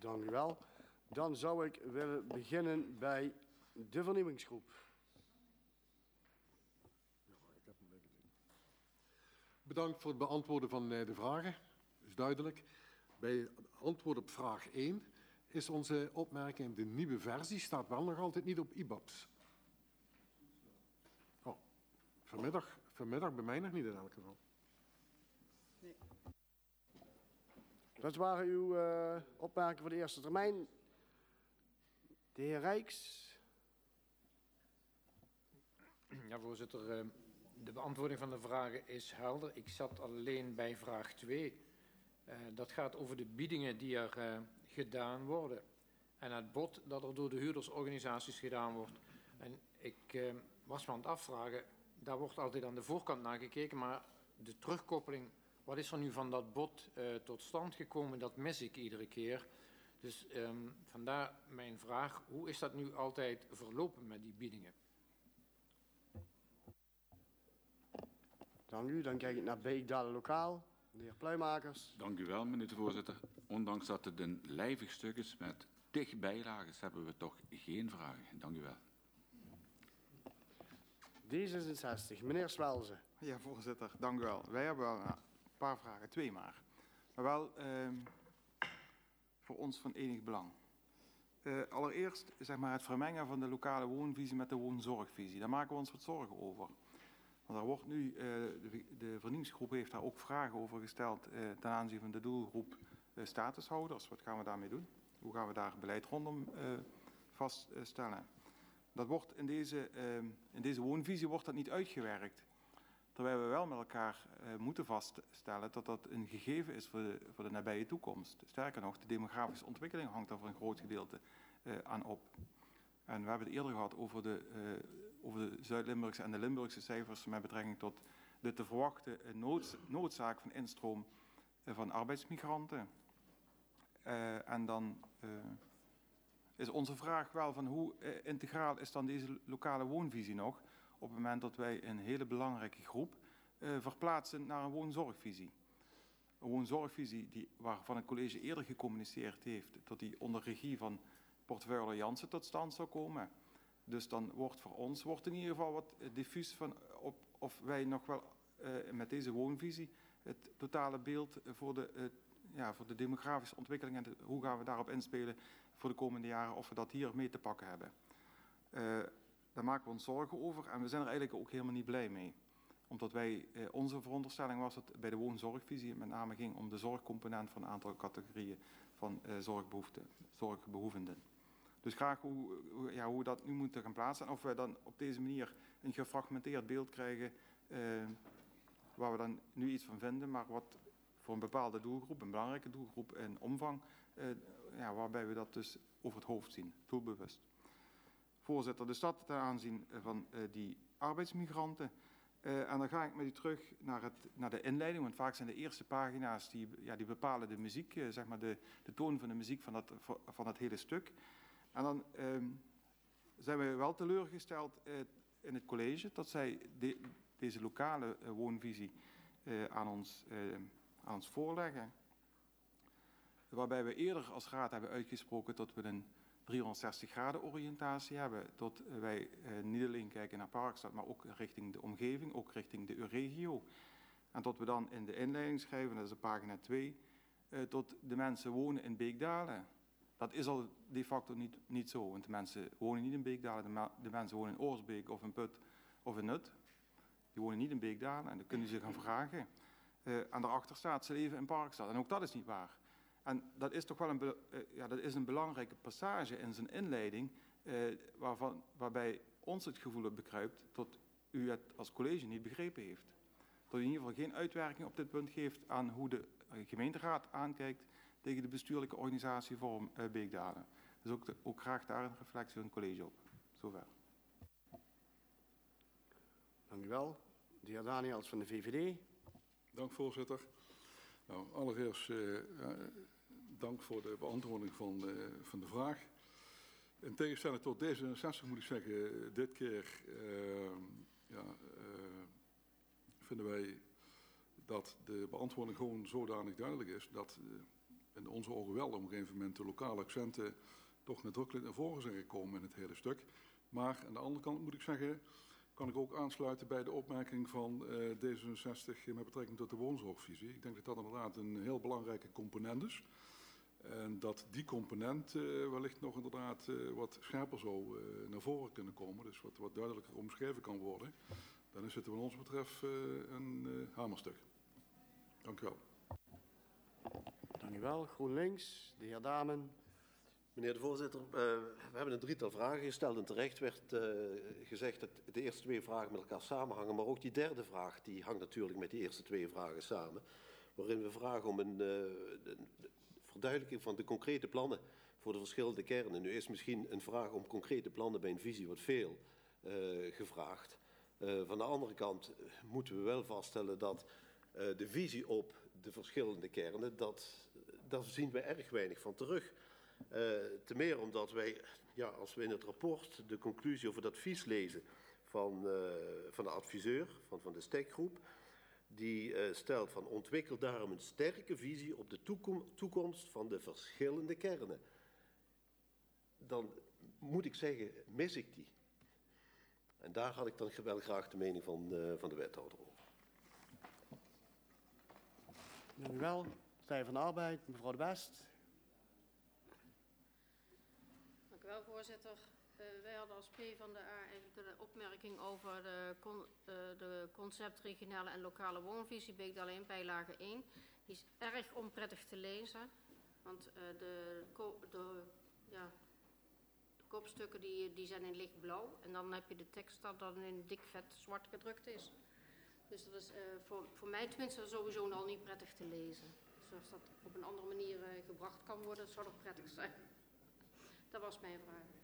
Dank u wel. Dan zou ik willen beginnen bij de vernieuwingsgroep. Bedankt voor het beantwoorden van de vragen. Dat is duidelijk. Bij het antwoord op vraag 1 is onze opmerking: de nieuwe versie staat wel nog altijd niet op IBABS. Oh, vanmiddag bij mij nog niet in elk geval. Nee. Dat waren uw opmerkingen voor de eerste termijn. De heer Rijks. Ja, voorzitter. De beantwoording van de vragen is helder. Ik zat alleen bij vraag 2. Dat gaat over de biedingen die er gedaan worden. En het bod dat er door de huurdersorganisaties gedaan wordt. En ik was me aan het afvragen, daar wordt altijd aan de voorkant naar gekeken, maar de terugkoppeling, wat is er nu van dat bod tot stand gekomen, dat mis ik iedere keer. Dus vandaar mijn vraag, hoe is dat nu altijd verlopen met die biedingen? Dank u. Dan kijk ik naar Beekdalen Lokaal. De heer Pluimakers. Dank u wel, meneer de voorzitter. Ondanks dat het een lijvig stuk is met tig bijlagen, hebben we toch geen vragen. Dank u wel. D66, meneer Swelze. Ja, voorzitter, dank u wel. Wij hebben wel een paar vragen, 2 maar. Maar wel voor ons van enig belang. Allereerst zeg maar, het vermengen van de lokale woonvisie met de woonzorgvisie. Daar maken we ons wat zorgen over. Want er wordt nu, de vernieuwingsgroep heeft daar ook vragen over gesteld ten aanzien van de doelgroep statushouders. Wat gaan we daarmee doen? Hoe gaan we daar beleid rondom vaststellen? Dat wordt in deze woonvisie wordt dat niet uitgewerkt. Terwijl we wel met elkaar moeten vaststellen dat dat een gegeven is voor de nabije toekomst. Sterker nog, de demografische ontwikkeling hangt daar voor een groot gedeelte aan op. En we hebben het eerder gehad over de Zuid-Limburgse en de Limburgse cijfers met betrekking tot de te verwachten noodzaak van instroom van arbeidsmigranten. En dan is onze vraag wel van hoe integraal is dan deze lokale woonvisie nog op het moment dat wij een hele belangrijke groep verplaatsen naar een woonzorgvisie. Een woonzorgvisie waarvan het college eerder gecommuniceerd heeft dat die onder regie van portefeuille Jansen tot stand zou komen. Dus dan wordt voor ons in ieder geval wat diffuus van of wij nog wel met deze woonvisie het totale beeld voor de demografische ontwikkeling en hoe gaan we daarop inspelen voor de komende jaren, of we dat hier mee te pakken hebben. Daar maken we ons zorgen over en we zijn er eigenlijk ook helemaal niet blij mee. Omdat onze veronderstelling was dat bij de woonzorgvisie met name ging om de zorgcomponent van een aantal categorieën van zorgbehoevenden. Dus graag hoe we dat nu moeten gaan plaatsen. En of we dan op deze manier een gefragmenteerd beeld krijgen waar we dan nu iets van vinden, maar wat voor een bepaalde doelgroep, een belangrijke doelgroep in omvang, waarbij we dat dus over het hoofd zien, doelbewust. Voorzitter, dus dat ten aanzien van die arbeidsmigranten. En dan ga ik met u terug naar de inleiding, want vaak zijn de eerste pagina's die bepalen de muziek, zeg maar de toon van de muziek van dat hele stuk. En dan zijn we wel teleurgesteld in het college dat zij deze lokale woonvisie aan ons voorleggen. Waarbij we eerder als raad hebben uitgesproken dat we een 360 graden oriëntatie hebben. Dat wij niet alleen kijken naar Parkstad, maar ook richting de omgeving, ook richting de regio. En dat we dan in de inleiding schrijven, dat is op pagina 2, tot de mensen wonen in Beekdalen. Dat is al de facto niet zo, want de mensen wonen niet in Beekdalen. De mensen wonen in Oorsbeek of in Put of in Nut. Die wonen niet in Beekdalen en dan kunnen ze zich gaan vragen. En daarachter staat ze leven in Parkstad. En ook dat is niet waar. En dat is toch wel een belangrijke passage in zijn inleiding, waarbij ons het gevoel bekruipt dat u het als college niet begrepen heeft. Dat u in ieder geval geen uitwerking op dit punt geeft aan hoe de gemeenteraad aankijkt tegen de bestuurlijke organisatievorm Beekdalen. Dus ook graag daar een reflectie van het college op. Zover. Dank u wel. De heer Daniels van de VVD. Dank, voorzitter. Nou, allereerst dank voor de beantwoording van de vraag. In tegenstelling tot D66 moet ik zeggen, dit keer vinden wij dat de beantwoording gewoon zodanig duidelijk is dat in onze ogen wel op een gegeven moment de lokale accenten toch nadrukkelijk naar voren zijn gekomen in het hele stuk. Maar aan de andere kant moet ik zeggen, kan ik ook aansluiten bij de opmerking van D66 met betrekking tot de woonzorgvisie. Ik denk dat dat inderdaad een heel belangrijke component is. En dat die component wellicht nog inderdaad wat scherper zou naar voren kunnen komen. Dus wat duidelijker omschreven kan worden. Dan is het wat ons betreft een hamerstuk. Dank u wel. Dank u wel. GroenLinks, de heer Damen. Meneer de voorzitter, we hebben een drietal vragen gesteld en terecht werd gezegd dat de eerste 2 vragen met elkaar samenhangen. Maar ook die derde vraag die hangt natuurlijk met die eerste 2 vragen samen. Waarin we vragen om een verduidelijking van de concrete plannen voor de verschillende kernen. Nu is misschien een vraag om concrete plannen bij een visie wat veel gevraagd. Van de andere kant moeten we wel vaststellen dat de visie op de verschillende kernen, daar zien we erg weinig van terug. Te meer omdat wij, ja, als we in het rapport de conclusie of het advies lezen van de adviseur, van de stekgroep, die stelt van ontwikkel daarom een sterke visie op de toekomst van de verschillende kernen. Dan moet ik zeggen, mis ik die. En daar had ik dan wel graag de mening van de wethouder over. Dank u wel. Partij van de Arbeid, mevrouw De Best. Dank u wel, voorzitter. Wij hadden als PvdA eigenlijk een opmerking over de concept regionale en lokale woonvisie, bij alleen bijlage 1. Die is erg onprettig te lezen, want de kopstukken die zijn in lichtblauw en dan heb je de tekst dat dan in dik vet zwart gedrukt is. Dus dat is voor mij tenminste sowieso al niet prettig te lezen. Dus als dat op een andere manier gebracht kan worden, zou dat prettig zijn. Dat was mijn vraag.